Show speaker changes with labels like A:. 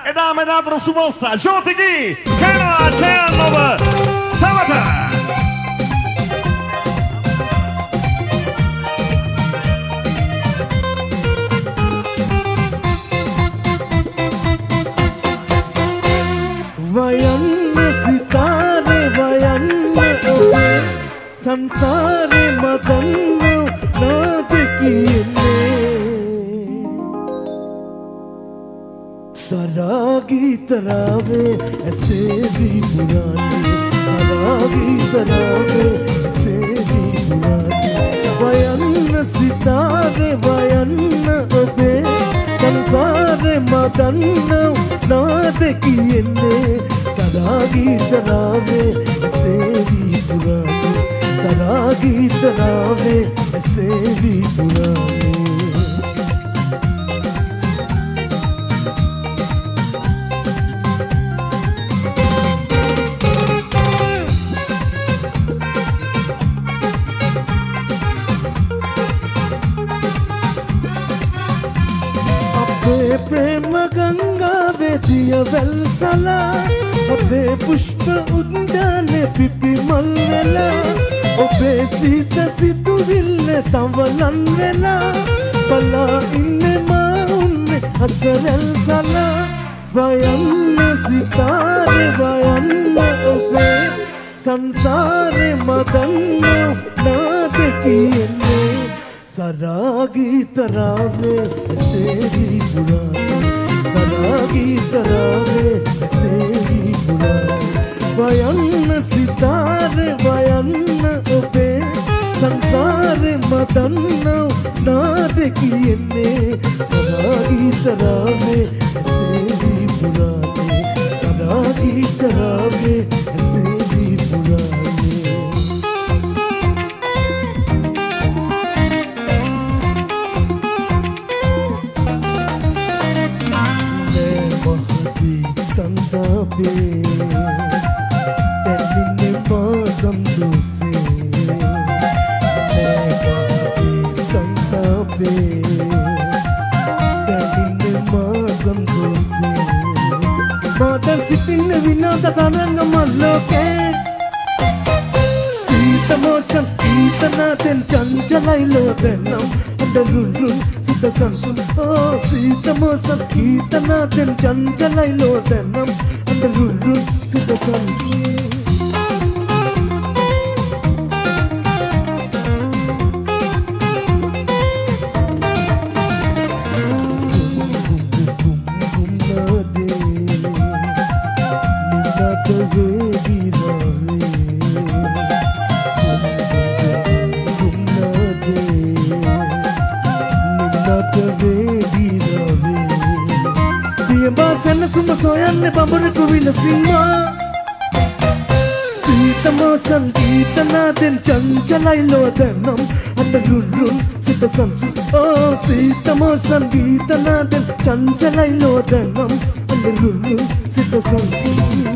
A: එදා මෙදා අතර සුපර්ස්ටාර් ජෝතිකී කේනවා ජයන් ඔබ සමට
B: වයන්න සිතාරේ වයන්න ඔබේ සංසාරේ මදන්න නාද කියන්නේ සරාගීතරාවේ ඇසේදී පුරානේ සරාගීතරාවේ ඇසේදී පුරානේ වයන්න සිතාරේ වයන්න ඔබේ සංසාරේ මදන්න නාද කියන්නේ සරාගීතරාවේ ඇසේදී පුරානේ සරාගීතරාවේ ඇසේදී පුරානේ අපේ ප්‍රේම ගංගාවේ දියවැල් සලා අපේ පුෂ්ප උද්‍යානේ පිපි මල් වෙලා ඔබේ සීත සිතුවිල්ල තවලන් වෙලා බලා ඉන්නේ මා උන්නේ අසරල් සලා වයන්න සිතාරේ වයන්න ඔබේ සංසාරේ මදන්න නාද කියන්නේ සරාගීතරාවේ ඇසේදී පුරානේ සරාගීතරාවේ ඇසේදී පුරානේ වයන්න සිතාරේ වයන්න ඔබේ සංසාරේ මදන්න නාද කියන්නේ සරාගීතරාවේ ඇසේදී පුරානේ සරාගීතරාවේ ඇසේදී පුරානේ संतापे तेलिने मौसम दूसे संतापे तेलिने मौसम दूसे मातर सिटिन विनोद तरंग मल्लोके सीत मौसम कीतना तेन चंचलाइलो देनम अंडरुरुन संसुन oh सीत मौसम कीतना तेन चंचलाइलो देनम अंडरुरुन सिद्ध संसुन Suma soyanne bambureku vilasinga Sita mosam geetana den chanchalai lodanam Andarurun sita samsu Oh Sita mosam geetana den chanchalai lodanam Andarurun sita samsu